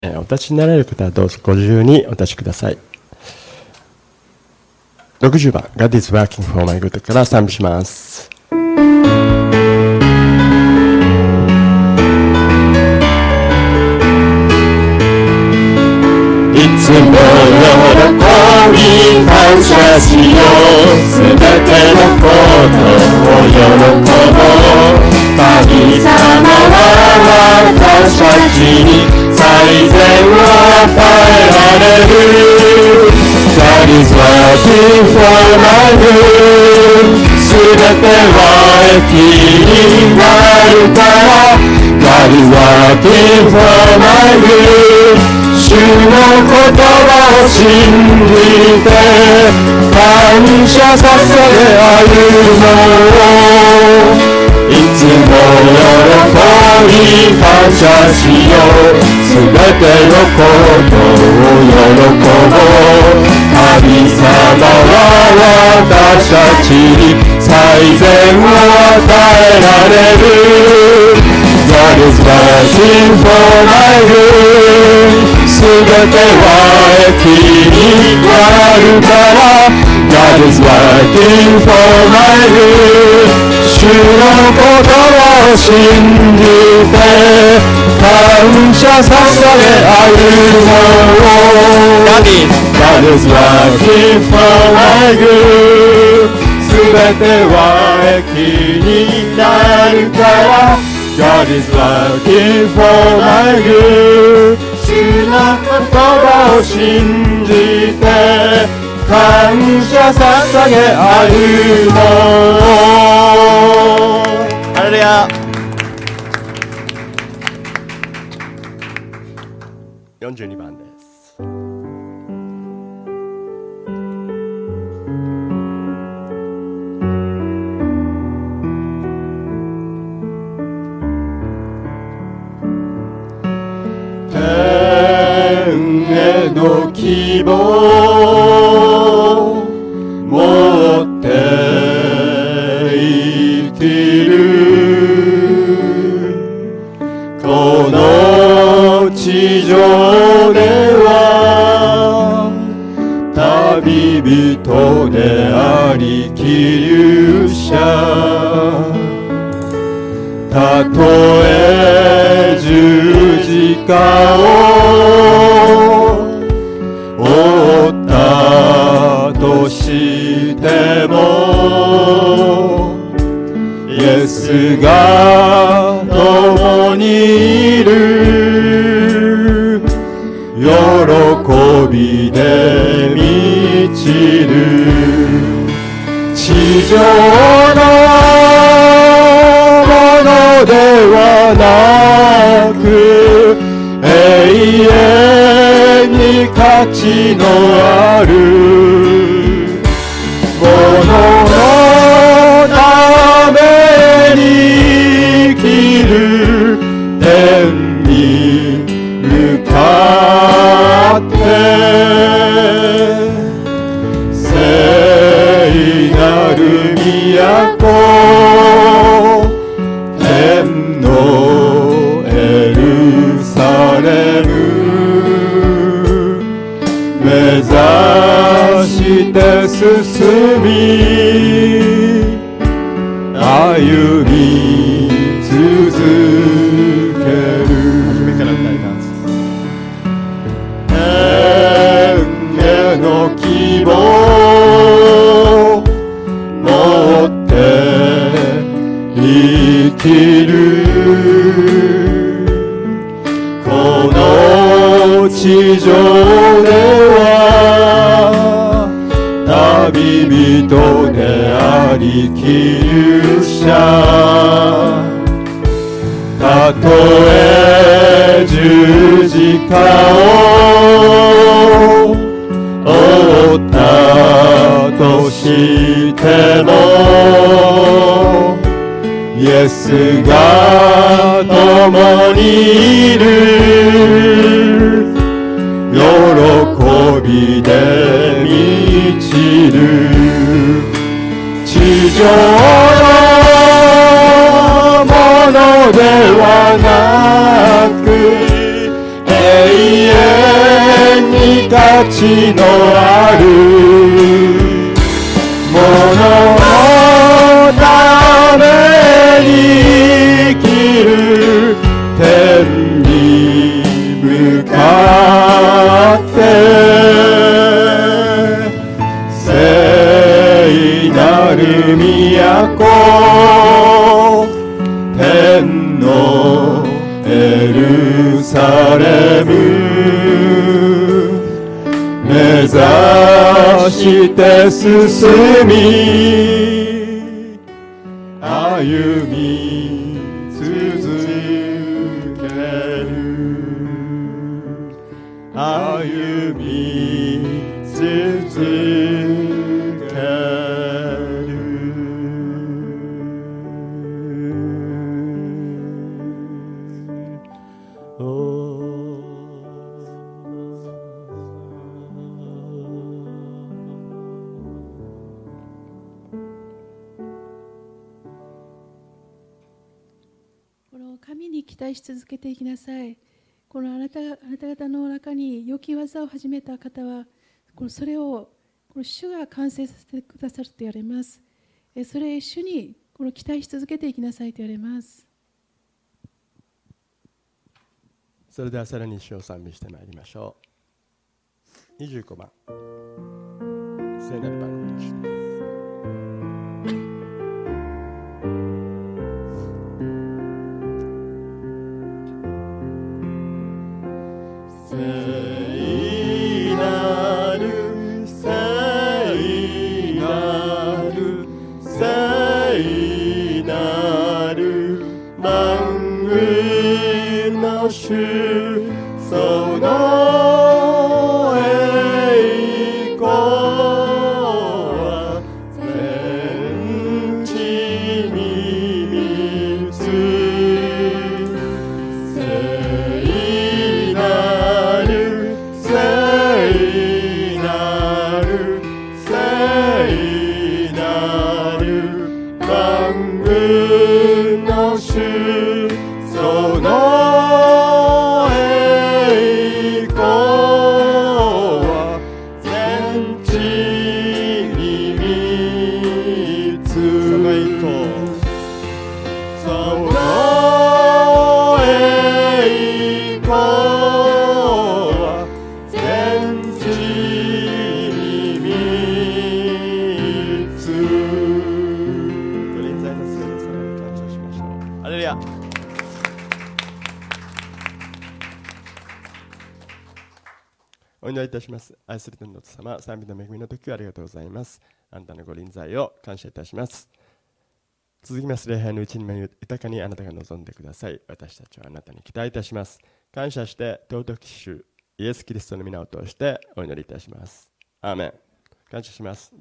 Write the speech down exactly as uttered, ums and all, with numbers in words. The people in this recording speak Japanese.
お立ちになられる方はどうぞご自由にお立ちください。ろくじゅうばん God is working for my good から賛美します。 いつも喜び感謝しよう、すべてのことを喜ぼう。神様は私たちに最善を与えられる。 God is working for my good、 すべては益になるから。 God is working for my good、主の言葉を信じて感謝させ歩もう。いつも喜び感謝しよう、すべてのことを喜ぼう。神様は私たちに最善を与えられる。 God is working for my good、 すべては益になるから。 God is working for my good、 主の言葉を信じて感謝させ歩もう。 God is working for my good、 すべては益になるから。 God is working for my good、 主の言葉を信じて感謝捧げ歩もう。ハレルヤ。 よんじゅうにばんです。 天への希望持って生きる。この地上では旅人であり希留者。たとえ十字架を負ったとしても、イエスが共にいる。喜びで満ちる。地上のものではなく、永遠に価値のあるもののために生きる。天に向かって聖なる都、天のエルサレム目指して進み歩み続ける。 初めから歌います。 天への希望持って生きる。この地上では旅人であり希留者。たとえ十字架を負ったとしても、イエスが共にいる。喜びで満ちる。地上のものではなく、永価値のあるもののために生きる天に向かって聖なる都天のエルサレム目指して進み歩み続ける歩み続ける神に期待し続けていきなさい。このあなた、あなた方の中に良き技を始めた方は、このそれをこの主が完成させてくださると言われます。それを主にこの期待し続けていきなさいと言われます。 それではさらに主を賛美してまいりましょう。にじゅうごばん聖なる番組です。 聖なる聖なる聖なる万軍の主その栄光は全地に満つ聖なる聖なる聖なる万軍の主その栄光は全地に満つその栄光その栄光は全地に満つご臨在の聖霊様に感謝しましょう。ハレルヤ。お祈りいたします。愛する天の父様、賛美の恵みの時をありがとうございます。あなたのご臨在を感謝いたします。続きます礼拝のうちにも豊かにあなたが望んでください。私たちはあなたに期待いたします。感謝して尊き主イエス・キリストの皆を通してお祈りいたします。アーメン。感謝します。